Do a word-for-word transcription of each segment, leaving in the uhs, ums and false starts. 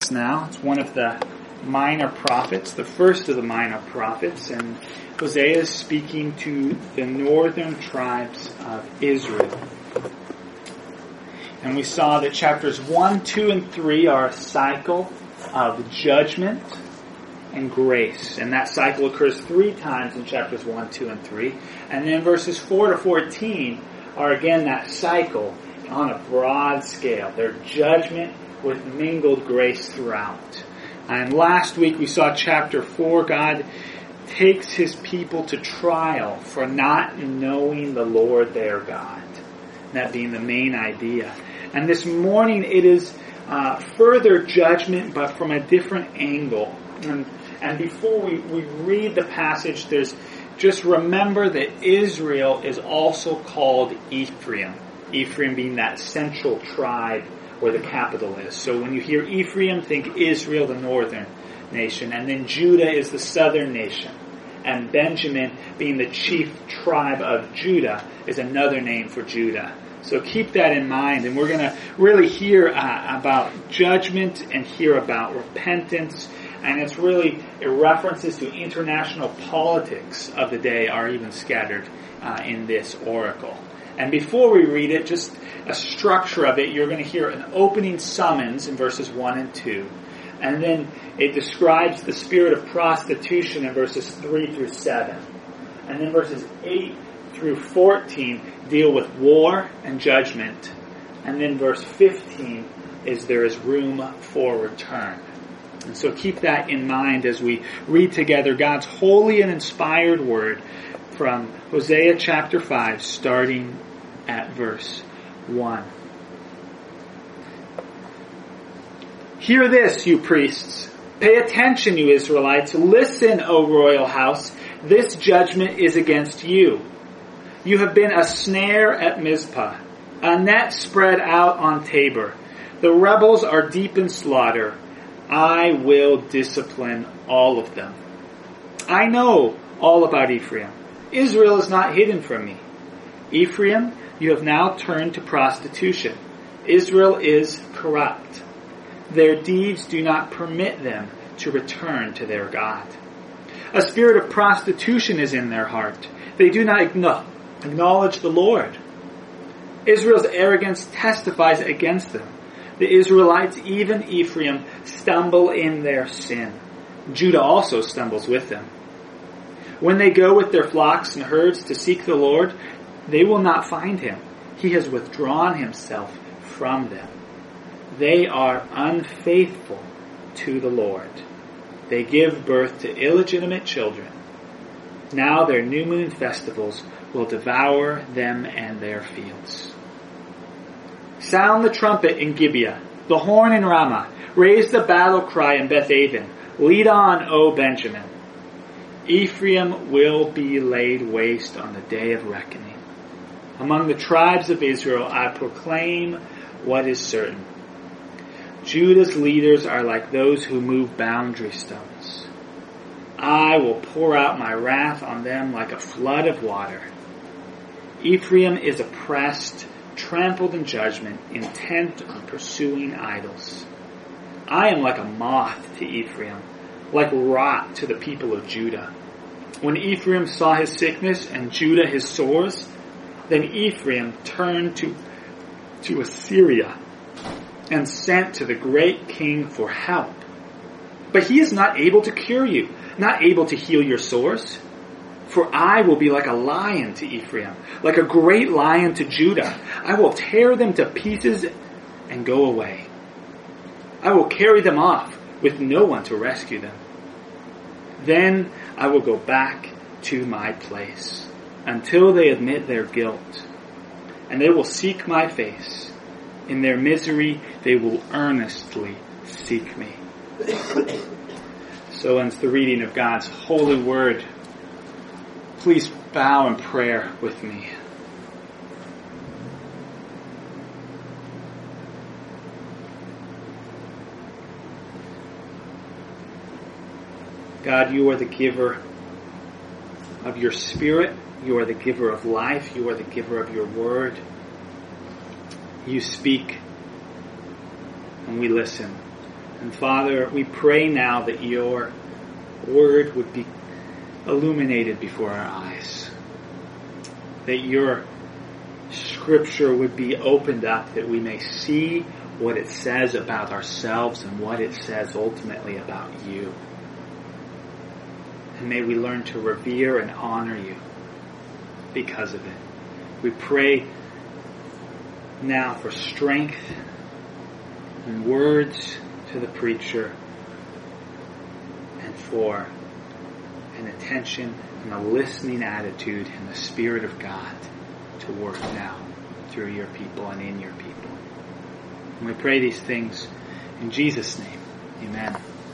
us now. It's one of the minor prophets, the first of the minor prophets, and Hosea is speaking to the northern tribes of Israel. And we saw that chapters one, two, and three are a cycle of judgment and grace. And that cycle occurs three times in chapters one, two, and three. And then verses four to fourteen are again that cycle on a broad scale. They're judgment with mingled grace throughout. And last week we saw chapter four, God takes His people to trial for not knowing the Lord their God. That being the main idea. And this morning it is uh, further judgment, but from a different angle. And, and before we, we read the passage, there's just remember that Israel is also called Ephraim. Ephraim being that central tribe where the capital is. So when you hear Ephraim, think Israel, the northern nation. And then Judah is the southern nation. And Benjamin, being the chief tribe of Judah, is another name for Judah. So keep that in mind. And we're going to really hear uh, about judgment and hear about repentance. And it's really references to international politics of the day are even scattered uh, in this oracle. And before we read it, just a structure of it, you're going to hear an opening summons in verses one and two. And then it describes the spirit of prostitution in verses three through seven. And then verses eight through fourteen deal with war and judgment. And then verse fifteen is there is room for return. And so keep that in mind as we read together God's holy and inspired word from Hosea chapter five, starting at verse one. Hear this, you priests. Pay attention, you Israelites. Listen, O royal house. This judgment is against you. You have been a snare at Mizpah, a net spread out on Tabor. The rebels are deep in slaughter. I will discipline all of them. I know all about Ephraim. Israel is not hidden from me. Ephraim, you have now turned to prostitution. Israel is corrupt. Their deeds do not permit them to return to their God. A spirit of prostitution is in their heart. They do not acknowledge the Lord. Israel's arrogance testifies against them. The Israelites, even Ephraim, stumble in their sin. Judah also stumbles with them. When they go with their flocks and herds to seek the Lord, they will not find Him. He has withdrawn Himself from them. They are unfaithful to the Lord. They give birth to illegitimate children. Now their new moon festivals will devour them and their fields. Sound the trumpet in Gibeah, the horn in Ramah. Raise the battle cry in Beth-aven. Lead on, O Benjamin. Ephraim will be laid waste on the day of reckoning. Among the tribes of Israel I proclaim what is certain. Judah's leaders are like those who move boundary stones. I will pour out my wrath on them like a flood of water. Ephraim is oppressed, trampled in judgment, intent on pursuing idols. I am like a moth to Ephraim, like rot to the people of Judah. When Ephraim saw his sickness and Judah his sores, then Ephraim turned to, to Assyria and sent to the great king for help. But he is not able to cure you, not able to heal your sores. For I will be like a lion to Ephraim, like a great lion to Judah. I will tear them to pieces and go away. I will carry them off with no one to rescue them. Then I will go back to my place until they admit their guilt. And they will seek my face. In their misery, they will earnestly seek me. So ends the reading of God's holy word. Please bow in prayer with me. God, you are the giver of your Spirit. You are the giver of life. You are the giver of your word. You speak and we listen. And Father, we pray now that your word would be illuminated before our eyes. That your scripture would be opened up, that we may see what it says about ourselves and what it says ultimately about you. And may we learn to revere and honor you because of it. We pray now for strength and words to the preacher, and for an attention and a listening attitude in the Spirit of God to work now through your people and in your people. And we pray these things in Jesus' name. Amen.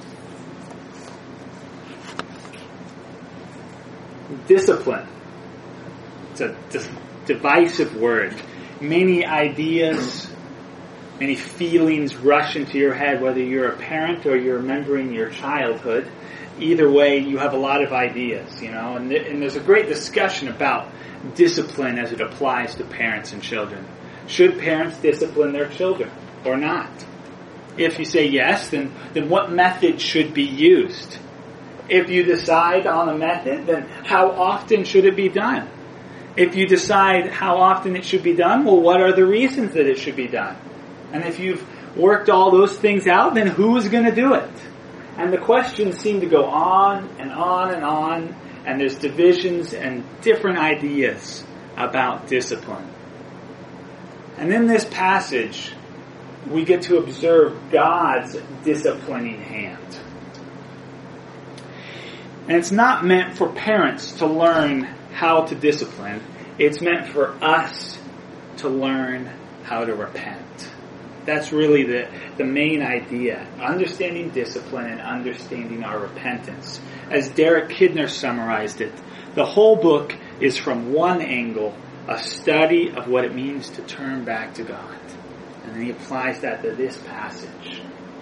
Discipline. It's a d- divisive word. Many ideas, many feelings rush into your head, whether you're a parent or you're remembering your childhood. Either way, you have a lot of ideas, you know, and, th- and there's a great discussion about discipline as it applies to parents and children. Should parents discipline their children or not? If you say yes, then, then what method should be used? If you decide on a method, then how often should it be done? If you decide how often it should be done, well, what are the reasons that it should be done? And if you've worked all those things out, then who is going to do it? And the questions seem to go on and on and on, and there's divisions and different ideas about discipline. And in this passage, we get to observe God's disciplining hand. And it's not meant for parents to learn how to discipline. It's meant for us to learn how to repent. That's really the, the main idea. Understanding discipline and understanding our repentance. As Derek Kidner summarized it, the whole book is from one angle, a study of what it means to turn back to God. And then he applies that to this passage.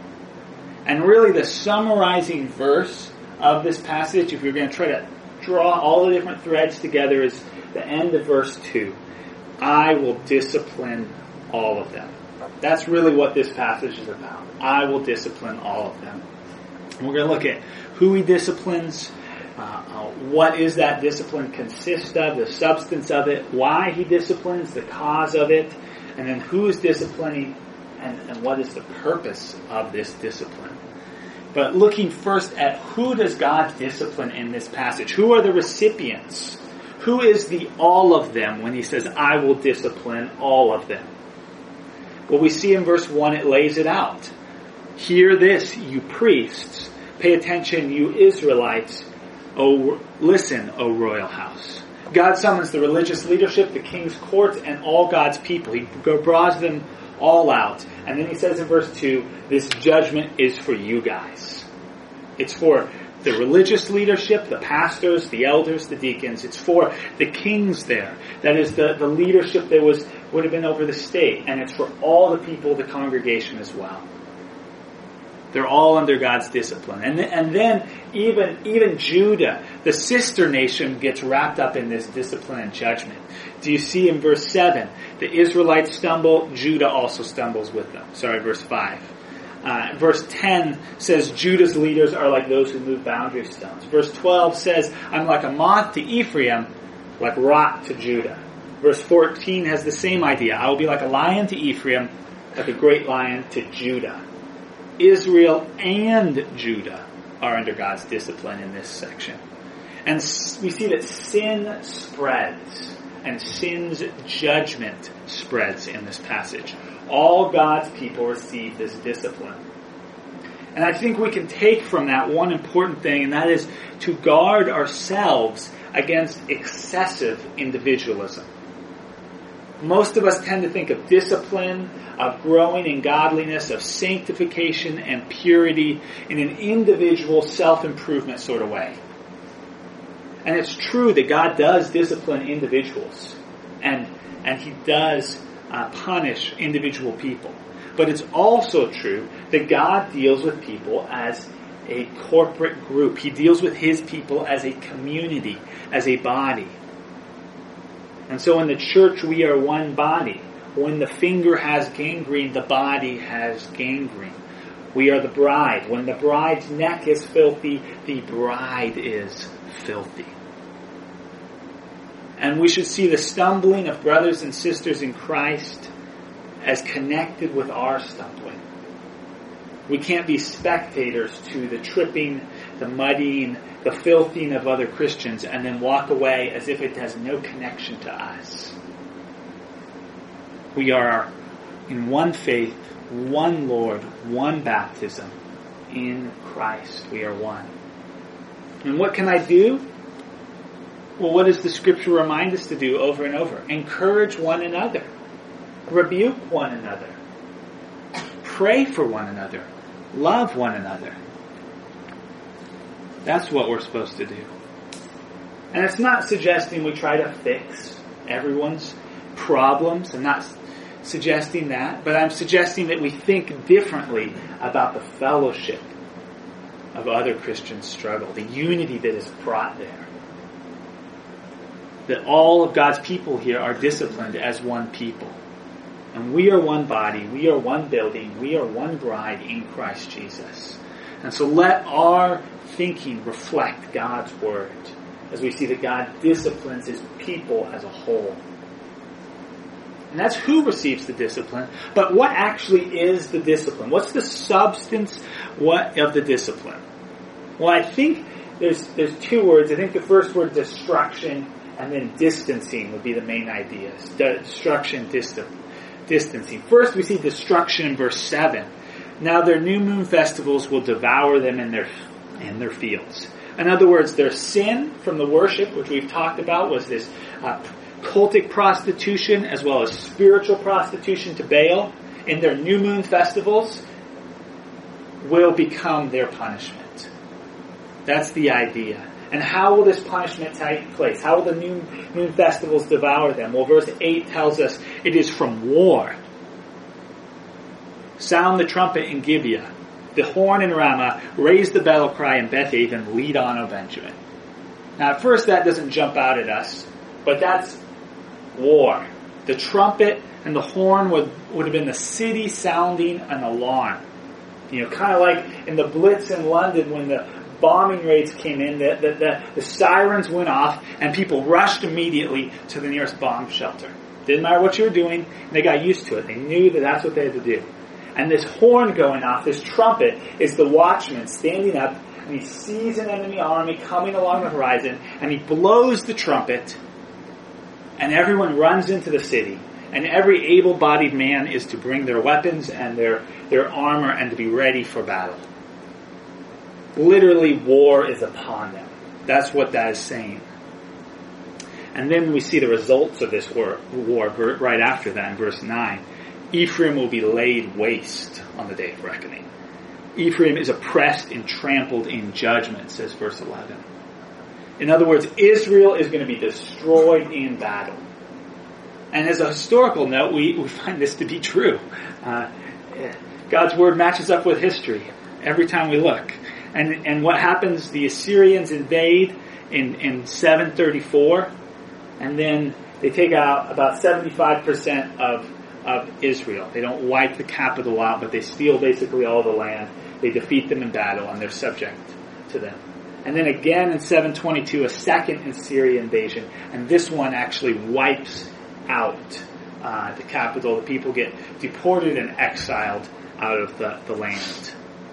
And really the summarizing verse of this passage, if you're going to try to draw all the different threads together, is the end of verse two. I will discipline all of them. That's really what this passage is about. I will discipline all of them. And we're going to look at who he disciplines, uh, uh, what is that discipline consist of, the substance of it, why he disciplines, the cause of it, and then who is disciplining, and, and what is the purpose of this discipline. But looking first at who does God discipline in this passage? Who are the recipients? Who is the all of them when he says, I will discipline all of them? Well, we see in verse one, it lays it out. Hear this, you priests. Pay attention, you Israelites. Oh, listen, O royal house. God summons the religious leadership, the king's court, and all God's people. He draws them all out. And then he says in verse two, this judgment is for you guys. It's for the religious leadership, the pastors, the elders, the deacons. It's for the kings there. That is the, the leadership that was would have been over the state. And it's for all the people of the congregation as well. They're all under God's discipline. And, th- and then even, even Judah, the sister nation, gets wrapped up in this discipline and judgment. Do you see in verse seven, the Israelites stumble, Judah also stumbles with them. Sorry, verse five. Uh, verse ten says Judah's leaders are like those who move boundary stones. Verse twelve says, I'm like a moth to Ephraim, like rot to Judah. Verse fourteen has the same idea. I will be like a lion to Ephraim, like a great lion to Judah. Israel and Judah are under God's discipline in this section. And we see that sin spreads, and sin's judgment spreads in this passage. All God's people receive this discipline. And I think we can take from that one important thing, and that is to guard ourselves against excessive individualism. Most of us tend to think of discipline, of growing in godliness, of sanctification and purity in an individual self-improvement sort of way. And it's true that God does discipline individuals, and and He does uh, punish individual people. But it's also true that God deals with people as a corporate group. He deals with His people as a community, as a body. And so in the church we are one body. When the finger has gangrene, the body has gangrene. We are the bride. When the bride's neck is filthy, the bride is filthy. And we should see the stumbling of brothers and sisters in Christ as connected with our stumbling. We can't be spectators to the tripping, the muddying, the filthing of other Christians and then walk away as if it has no connection to us. We are in one faith, one Lord, one baptism. In Christ we are one. And what can I do? Well, what does the Scripture remind us to do over and over? Encourage one another. Rebuke one another. Pray for one another. Love one another. That's what we're supposed to do. And it's not suggesting we try to fix everyone's problems. I'm not suggesting that. But I'm suggesting that we think differently about the fellowship of other Christians' struggle. The unity that is brought there. That all of God's people here are disciplined as one people. And we are one body, we are one building, we are one bride in Christ Jesus. And so let our thinking reflect God's Word as we see that God disciplines His people as a whole. And that's who receives the discipline. But what actually is the discipline? What's the substance what of the discipline? Well, I think there's there's two words. I think the first word, destruction, and then distancing would be the main ideas. Destruction, distant, distancing. First we see destruction in verse seven. Now their new moon festivals will devour them in their in their fields. In other words, their sin from the worship, which we've talked about, was this uh, cultic prostitution as well as spiritual prostitution to Baal. In their new moon festivals will become their punishment. That's the idea. And how will this punishment take place? How will the new moon festivals devour them? Well, verse eight tells us it is from war. Sound the trumpet in Gibeah, the horn in Ramah, raise the battle cry in Bethaven, lead on, O Benjamin. Now at first that doesn't jump out at us, but that's war. The trumpet and the horn would, would have been the city sounding an alarm. You know, kind of like in the Blitz in London when the bombing raids came in, the, the, the, the sirens went off and people rushed immediately to the nearest bomb shelter. Didn't matter what you were doing, and they got used to it. They knew that that's what they had to do. And this horn going off, this trumpet, is the watchman standing up, and he sees an enemy army coming along the horizon, and he blows the trumpet, and everyone runs into the city. And every able-bodied man is to bring their weapons and their, their armor and to be ready for battle. Literally, war is upon them. That's what that is saying. And then we see the results of this war, war right after that in verse nine. Ephraim will be laid waste on the day of reckoning. Ephraim is oppressed and trampled in judgment, says verse eleven. In other words, Israel is going to be destroyed in battle. And as a historical note, we, we find this to be true. Uh, God's Word matches up with history every time we look. And and what happens, the Assyrians invade in, in seven thirty-four, and then they take out about seventy-five percent of, of Israel. They don't wipe the capital out, but they steal basically all the land. They defeat them in battle, and they're subject to them. And then again in seven twenty-two, a second Assyrian invasion, and this one actually wipes out uh, the capital. The people get deported and exiled out of the, the land.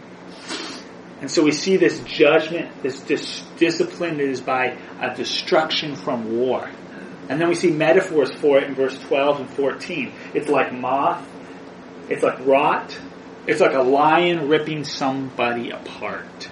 And so we see this judgment, this dis- discipline that is by a destruction from war. And then we see metaphors for it in verse twelve and fourteen. It's like moth. It's like rot. It's like a lion ripping somebody apart.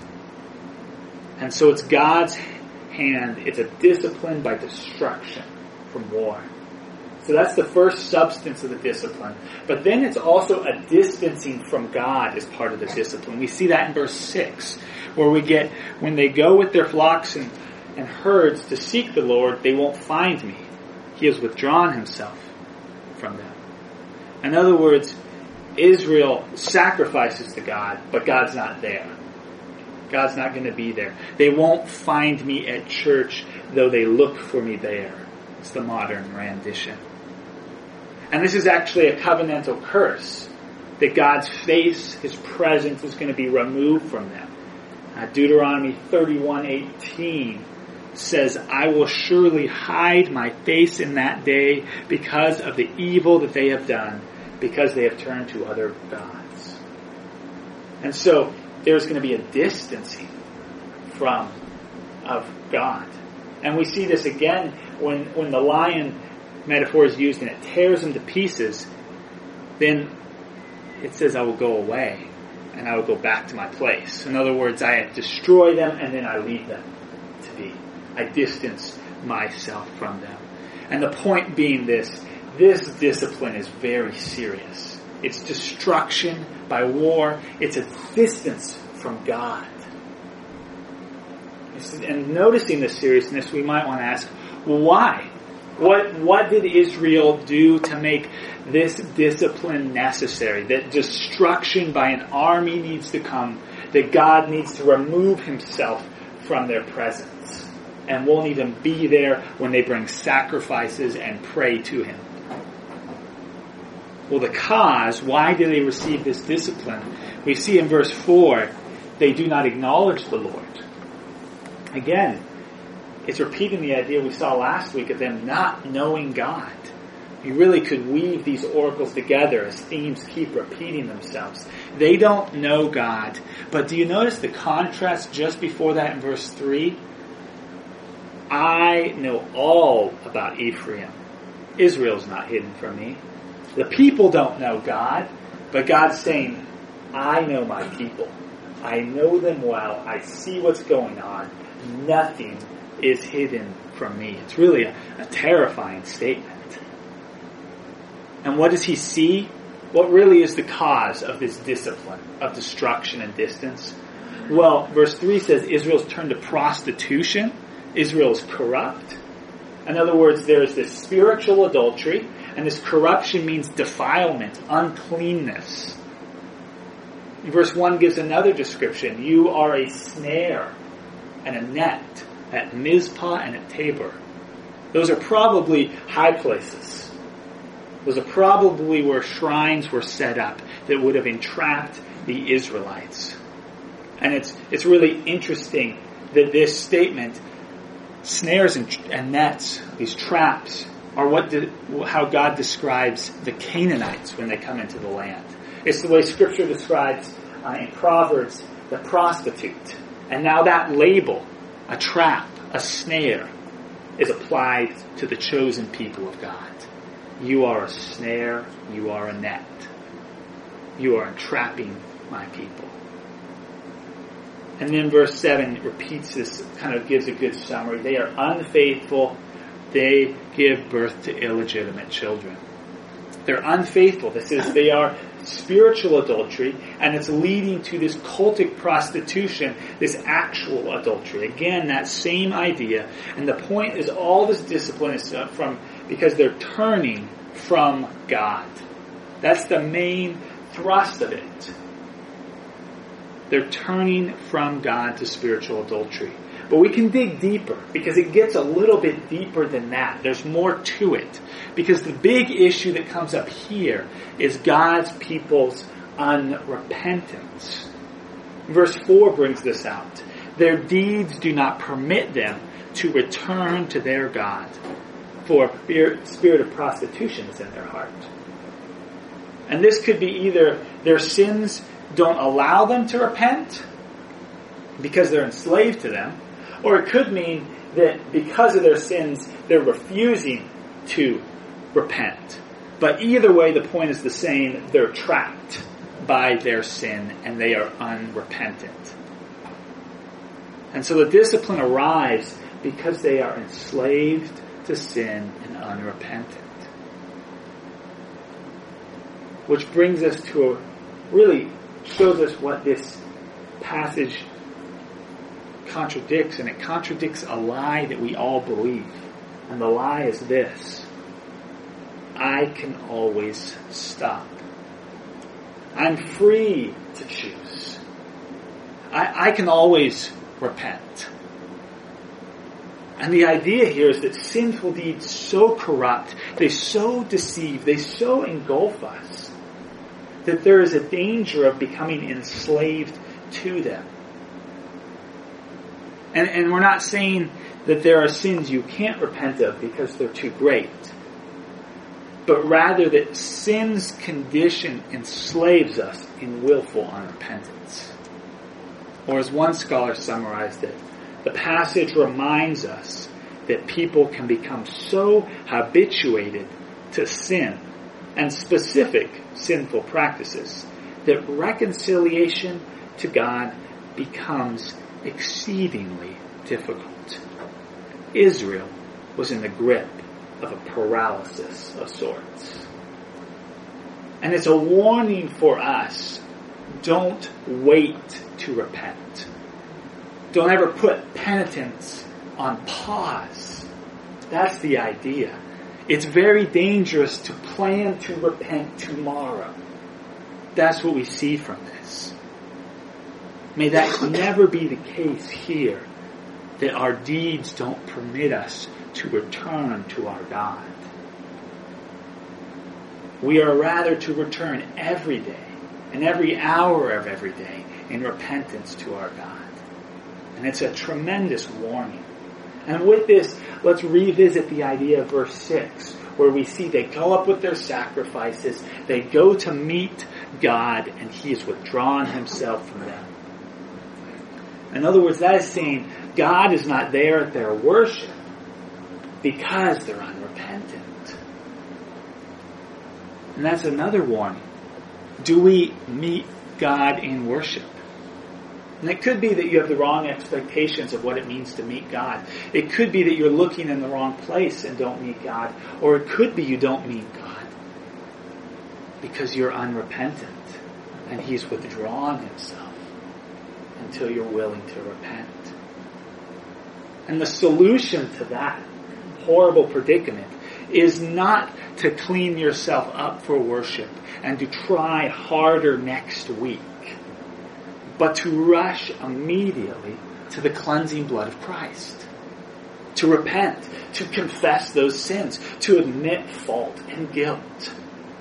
And so it's God's hand. It's a discipline by destruction from war. So that's the first substance of the discipline. But then it's also a distancing from God as part of the discipline. We see that in verse six, where we get, when they go with their flocks and, and herds to seek the Lord, they won't find me. He has withdrawn himself from them. In other words, Israel sacrifices to God, but God's not there. God's not going to be there. They won't find me at church, though they look for me there. It's the modern rendition. And this is actually a covenantal curse. that God's face, His presence is going to be removed from them. Uh, Deuteronomy thirty-one eighteen says, I will surely hide my face in that day because of the evil that they have done, because they have turned to other gods. And so there's going to be a distancing from of God. And we see this again when, when the lion metaphor is used and it tears them to pieces, then it says, I will go away and I will go back to my place. In other words, I destroy them and then I leave them to be. I distance myself from them. And the point being this, this discipline is very serious. It's destruction by war. It's a distance from God. And noticing the seriousness, we might want to ask, well, why? What, what did Israel do to make this discipline necessary? That destruction by an army needs to come. That God needs to remove Himself from their presence. And won't even be there when they bring sacrifices and pray to Him. Well, the cause, why do they receive this discipline? We see in verse four, they do not acknowledge the Lord. Again, it's repeating the idea we saw last week of them not knowing God. You really could weave these oracles together as themes keep repeating themselves. They don't know God. But do you notice the contrast just before that in verse three? I know all about Ephraim. Israel's not hidden from me. The people don't know God, but God's saying, I know my people. I know them well. I see what's going on. Nothing is hidden from me. It's really a, a terrifying statement. And what does he see? What really is the cause of this discipline of destruction and distance? Well, verse three says Israel's turned to prostitution. Israel is corrupt. In other words, there is this spiritual adultery, and this corruption means defilement, uncleanness. Verse one gives another description. You are a snare and a net at Mizpah and at Tabor. Those are probably high places. Those are probably where shrines were set up that would have entrapped the Israelites. And it's it's really interesting that this statement, snares and, and nets, these traps, are what de, how God describes the Canaanites when they come into the land. It's the way Scripture describes uh, in Proverbs the prostitute. And now that label, a trap, a snare, is applied to the chosen people of God. You are a snare, you are a net. You are entrapping my people. And then verse seven repeats this, kind of gives a good summary. They are unfaithful. They give birth to illegitimate children. They're unfaithful. This is, they are spiritual adultery, and it's leading to this cultic prostitution, this actual adultery. Again, that same idea. And the point is all this discipline is from, because they're turning from God. That's the main thrust of it. They're turning from God to spiritual adultery. But we can dig deeper, because it gets a little bit deeper than that. There's more to it. Because the big issue that comes up here is God's people's unrepentance. Verse four brings this out. Their deeds do not permit them to return to their God, for spirit of prostitution is in their heart. And this could be either their sins don't allow them to repent because they're enslaved to them, or it could mean that because of their sins, they're refusing to repent. But either way, the point is the same. They're trapped by their sin, and they are unrepentant. And so the discipline arrives because they are enslaved to sin and unrepentant. Which brings us to a, really shows us what this passage contradicts, and it contradicts a lie that we all believe. And the lie is this: I can always stop. I'm free to choose. I, I can always repent. And the idea here is that sinful deeds so corrupt, they so deceive, they so engulf us, that there is a danger of becoming enslaved to them. And, and we're not saying that there are sins you can't repent of because they're too great, but rather that sin's condition enslaves us in willful unrepentance. Or as one scholar summarized it, the passage reminds us that people can become so habituated to sin and specific sinful practices that reconciliation to God becomes exceedingly difficult. Israel was in the grip of a paralysis of sorts. And it's a warning for us. Don't wait to repent. Don't ever put penitence on pause. That's the idea. It's very dangerous to plan to repent tomorrow. That's what we see from this. May that never be the case here, that our deeds don't permit us to return to our God. We are rather to return every day and every hour of every day in repentance to our God. And it's a tremendous warning. And with this, let's revisit the idea of verse six, where we see they go up with their sacrifices, they go to meet God, and He has withdrawn Himself from them. In other words, that is saying God is not there at their worship because they're unrepentant. And that's another warning. Do we meet God in worship? And it could be that you have the wrong expectations of what it means to meet God. It could be that you're looking in the wrong place and don't meet God. Or it could be you don't meet God because you're unrepentant and He's withdrawn Himself until you're willing to repent. And the solution to that horrible predicament is not to clean yourself up for worship and to try harder next week, but to rush immediately to the cleansing blood of Christ. To repent, to confess those sins, to admit fault and guilt.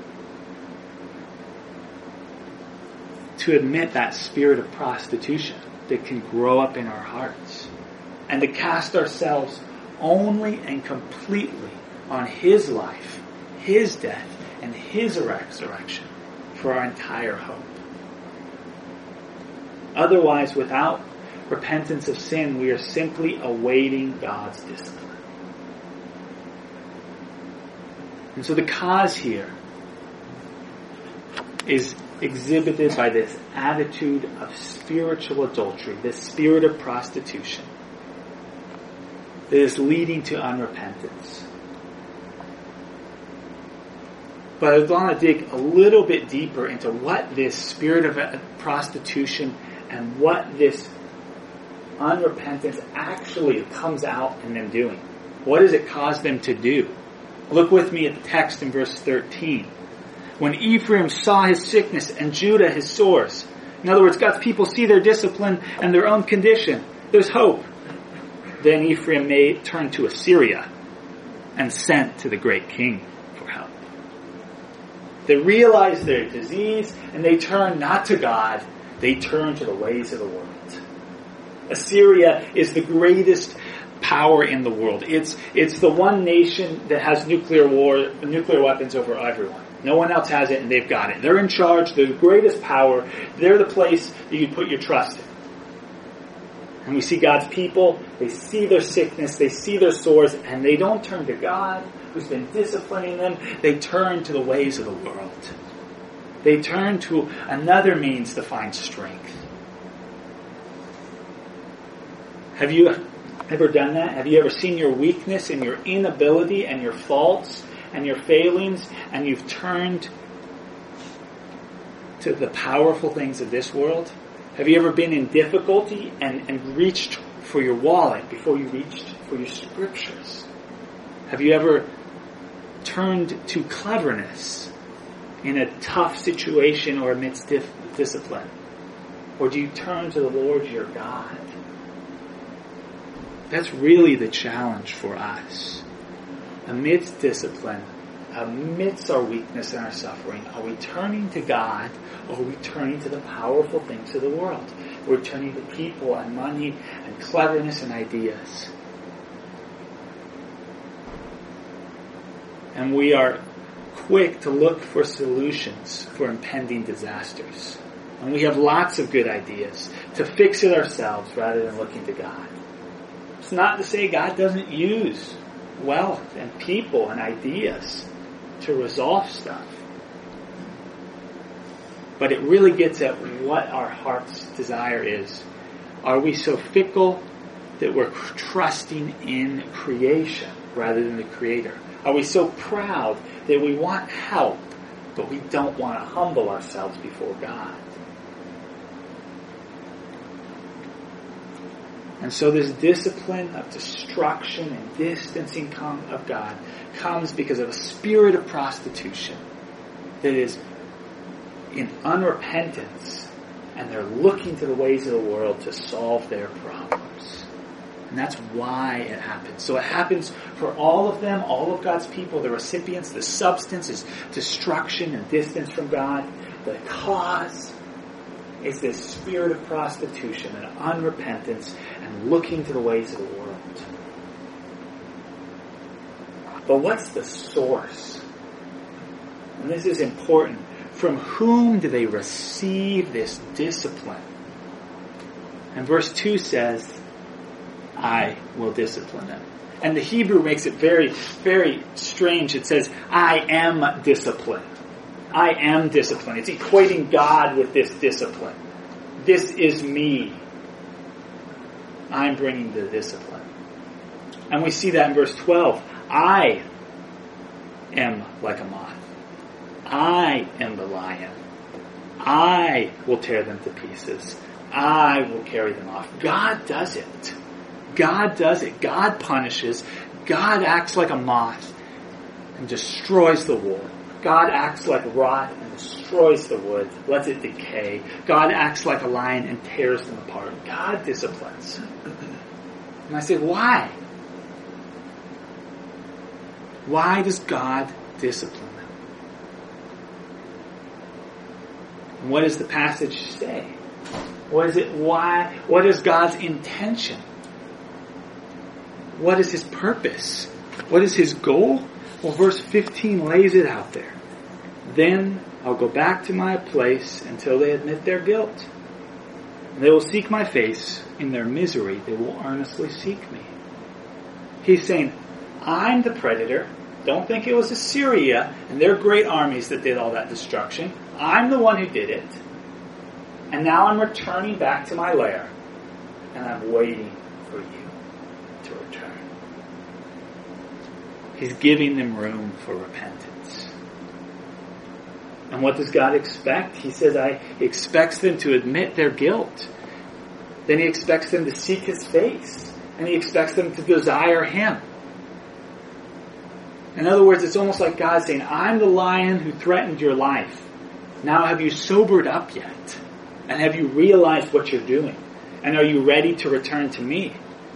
To admit that spirit of prostitution that can grow up in our hearts. And to cast ourselves only and completely on His life, His death, and His resurrection for our entire hope. Otherwise, without repentance of sin, we are simply awaiting God's discipline. And so the cause here is exhibited by this attitude of spiritual adultery, this spirit of prostitution that is leading to unrepentance. But I want to dig a little bit deeper into what this spirit of prostitution and what this unrepentance actually comes out in them doing. What does it cause them to do? Look with me at the text in verse thirteen. When Ephraim saw his sickness and Judah his sores. In other words, God's people see their discipline and their own condition. There's hope. Then Ephraim made, turned to Assyria and sent to the great king for help. They realize their disease and they turn not to God, they turn to the ways of the world. Assyria is the greatest power in the world. It's it's the one nation that has nuclear war, nuclear weapons over everyone. No one else has it and they've got it. They're in charge, they're the greatest power, they're the place that you put your trust in. And we see God's people, they see their sickness, they see their sores, and they don't turn to God, who's been disciplining them. They turn to the ways of the world. They turn to another means to find strength. Have you ever done that? Have you ever seen your weakness and your inability and your faults and your failings, and you've turned to the powerful things of this world? Have you ever been in difficulty and, and reached for your wallet before you reached for your scriptures? Have you ever turned to cleverness in a tough situation or amidst dif- discipline? Or do you turn to the Lord your God? That's really the challenge for us. Amidst discipline, amidst our weakness and our suffering, are we turning to God, or are we turning to the powerful things of the world? We're turning to people and money and cleverness and ideas. And we are quick to look for solutions for impending disasters. And we have lots of good ideas to fix it ourselves rather than looking to God. It's not to say God doesn't use wealth and people and ideas to resolve stuff. But it really gets at what our heart's desire is. Are we so fickle that we're trusting in creation rather than the Creator? Are we so proud that we want help, but we don't want to humble ourselves before God? And so this discipline of destruction and distancing of God comes because of a spirit of prostitution that is in unrepentance, and they're looking to the ways of the world to solve their problems. And that's why it happens. So it happens for all of them, all of God's people, the recipients. The substance is destruction and distance from God. The cause is this spirit of prostitution and unrepentance and looking to the ways of the world. But what's the source? And this is important. From whom do they receive this discipline? And verse two says, I will discipline them. And the Hebrew makes it very, very strange. It says, I am disciplined. I am disciplined. It's equating God with this discipline. This is me. I'm bringing the discipline. And we see that in verse twelve. I am like a moth. I am the lion. I will tear them to pieces. I will carry them off. God does it. God does it. God punishes. God acts like a moth and destroys the wool. God acts like rot and destroys the wood, lets it decay. God acts like a lion and tears them apart. God disciplines. And I say, why? Why does God discipline them? And what does the passage say? What is it? Why? What is God's intention? What is His purpose? What is His goal? Well, verse fifteen lays it out there. Then I'll go back to my place until they admit their guilt. And they will seek my face. In their misery, they will earnestly seek me. He's saying, I'm the predator. Don't think it was Assyria and their great armies that did all that destruction. I'm the one who did it. And now I'm returning back to my lair. And I'm waiting for you to return. He's giving them room for repentance. And what does God expect? He says, I, He expects them to admit their guilt. Then He expects them to seek His face. And He expects them to desire Him. In other words, it's almost like God saying, I'm the lion who threatened your life. Now have you sobered up yet? And have you realized what you're doing? And are you ready to return to me?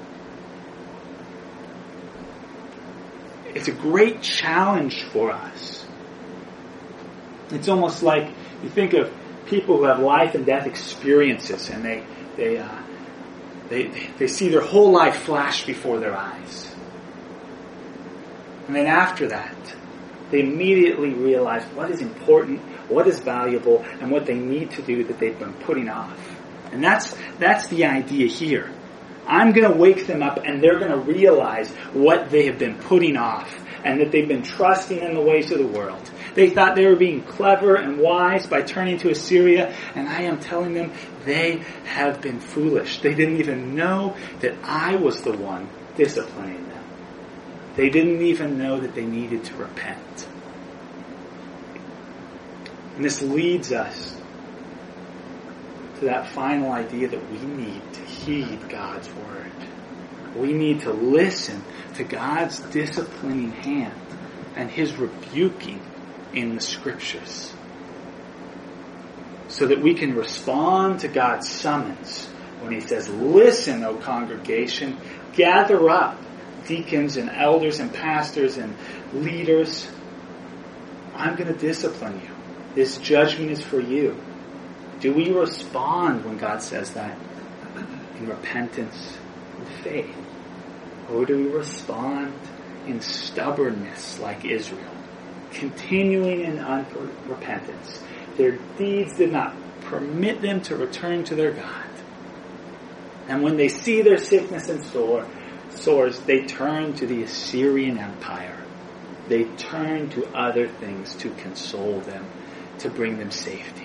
It's a great challenge for us. It's almost like you think of people who have life and death experiences, and they they uh, they they see their whole life flash before their eyes, and then after that, they immediately realize what is important, what is valuable, and what they need to do that they've been putting off. And that's that's the idea here. I'm going to wake them up, and they're going to realize what they have been putting off, and that they've been trusting in the ways of the world. They thought they were being clever and wise by turning to Assyria, and I am telling them they have been foolish. They didn't even know that I was the one disciplining them. They didn't even know that they needed to repent. And this leads us to that final idea that we need to heed God's word. We need to listen to God's disciplining hand and His rebuking in the Scriptures, so that we can respond to God's summons when He says, listen, O congregation, gather up deacons and elders and pastors and leaders I'm going to discipline you. This judgment is for you. Do we respond when God says that in repentance and faith? Or do we respond in stubbornness like Israel, continuing in unrepentance? Their deeds did not permit them to return to their God. And when they see their sickness and sore, sores, they turn to the Assyrian Empire. They turn to other things to console them, to bring them safety.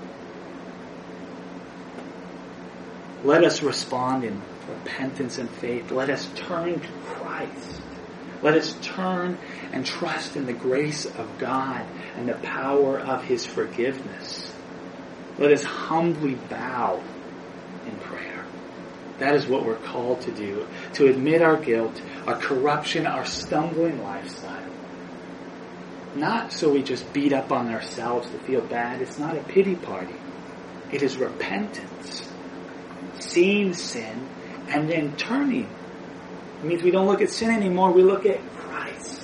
Let us respond in repentance and faith. Let us turn to Christ. Let us turn and trust in the grace of God and the power of His forgiveness. Let us humbly bow in prayer. That is what we're called to do, to admit our guilt, our corruption, our stumbling lifestyle. Not so we just beat up on ourselves to feel bad. It's not a pity party. It is repentance. Seeing sin and then turning. It means we don't look at sin anymore. We look at Christ.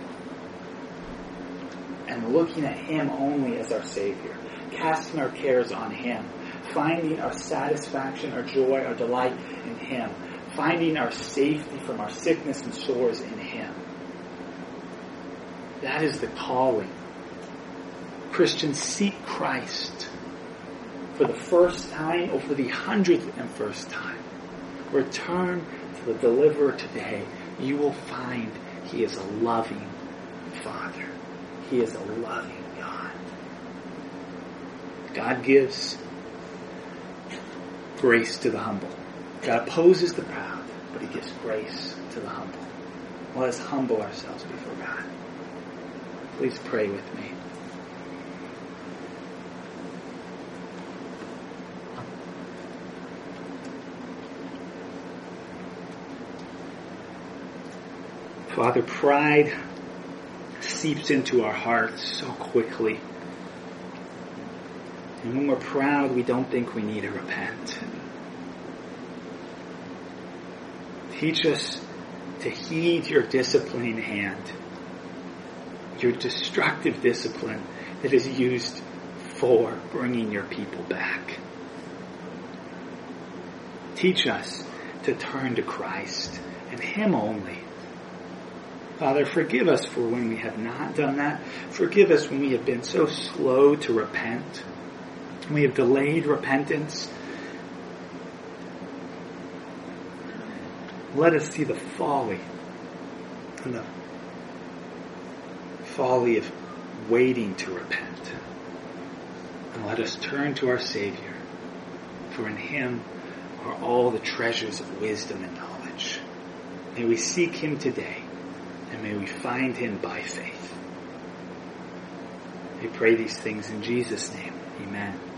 And looking at Him only as our Savior. Casting our cares on Him. Finding our satisfaction, our joy, our delight in Him. Finding our safety from our sickness and sores in Him. That is the calling. Christians, seek Christ for the first time or for the hundredth and first time. Return to the deliverer today. You will find He is a loving Father. He is a loving God. God gives grace to the humble. God opposes the proud, but He gives grace to the humble. Let us humble ourselves before God. Please pray with me. Father, pride seeps into our hearts so quickly. And when we're proud, we don't think we need to repent. Teach us to heed your disciplining hand, your destructive discipline that is used for bringing your people back. Teach us to turn to Christ and Him only. Father, forgive us for when we have not done that. Forgive us when we have been so slow to repent. We have delayed repentance. Let us see the folly and the folly of waiting to repent. And let us turn to our Savior, for in Him are all the treasures of wisdom and knowledge. May we seek Him today, and may we find Him by faith. We pray these things in Jesus' name. Amen.